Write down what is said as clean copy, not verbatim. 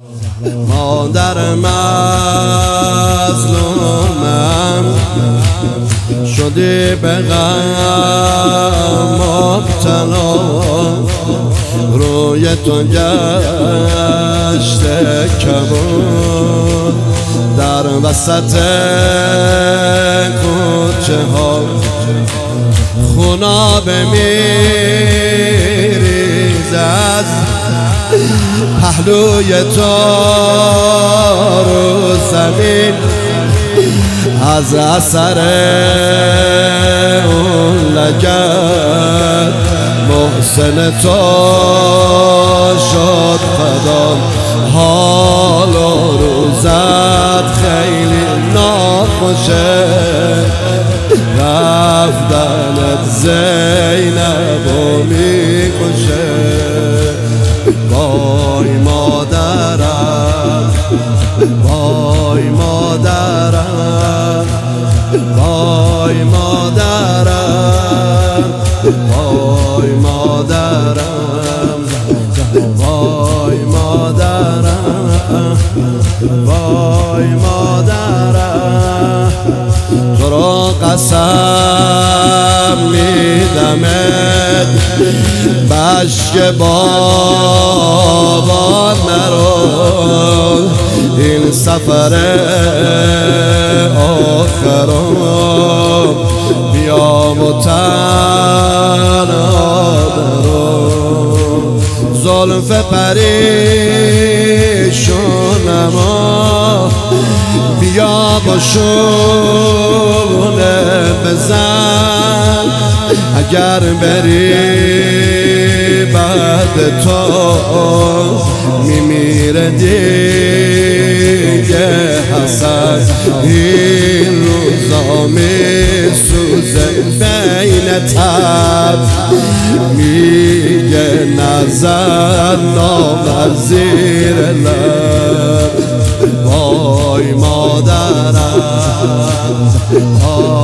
مادر مظلومم شدی به غم مبتلا، روی تو گشته کبود در وسط کوچه ها، خوناب میریزد پهلوی تو رو زمین، از اثر اون لگد محسن تو شد فدا. حال و روزت خیلی ناخوشه، رفتنت زینب و میکشه. وای مادرم، وای مادرم، وای مادرم، وای مادرم، وای مادرم، وای مادرم. تو را قسم میدمت بشک بابا نرو، این سفر آخرم بیا و تنها برو. زلف پریشونم بیا با شونه بزن، اگر بری بعد تو میمیره دیگه حسن. این روزا میسوزه بین تب، میگه نظر نامر زیر لب. وای مادرم،